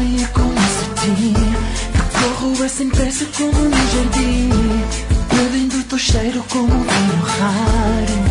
dia como um cetim, que corro assim depressa como no jardim, pedindo o teu cheiro como um vinho raro.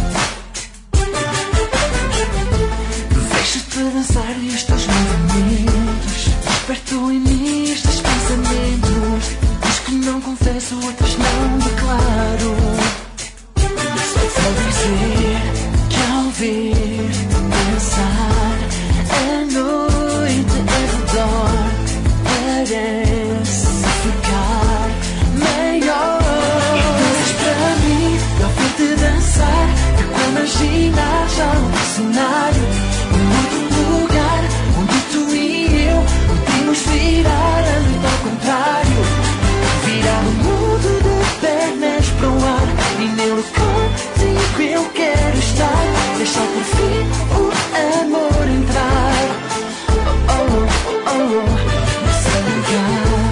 Vejo-te dançar e os teus movimentos despertam em mim estes pensamentos, uns que não confesso, outros não declaro. Só vou dizer que ao ver dançar a noite ao redor parece ficar maior. E danças para mim, ao ver-te dançar, que quando imaginas já um cenário, um outro lugar onde tu e eu podemos virar a noite ao contrário, virar o mundo de pernas para o ar, e nele contigo eu quero estar, deixar por fim o amor entrar. Oh, oh, oh, oh, nesse lugar.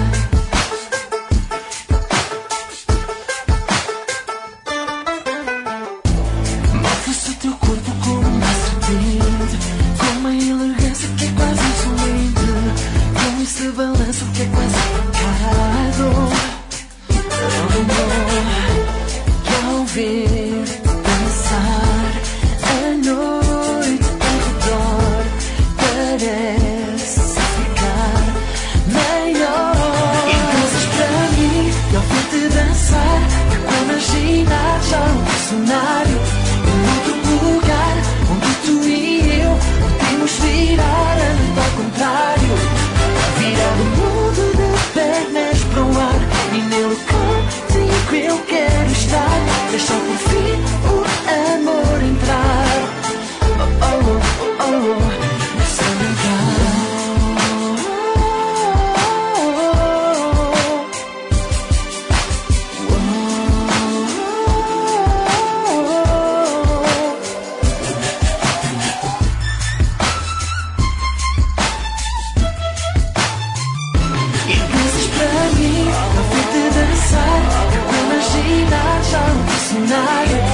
Move-se o teu corpo como uma serpente, com uma elegância que é quase insolente, com esse balanço que é quase pecado. Que ao ver dançar a noite ao redor parece ficar maior. E danças para mim, e ao ver-te dançar, que quando imaginar já um cenário, um outro lugar onde tu e eu podemos virar a noite ao contrário, virar o mundo de pernas para o ar, e nele contigo eu quero estar, deixar por fim o amor entrar. Oh, oh, oh, oh, oh, nesse lugar. E danças para mim, ao ver-te dançar, que quando imaginar já um cenário,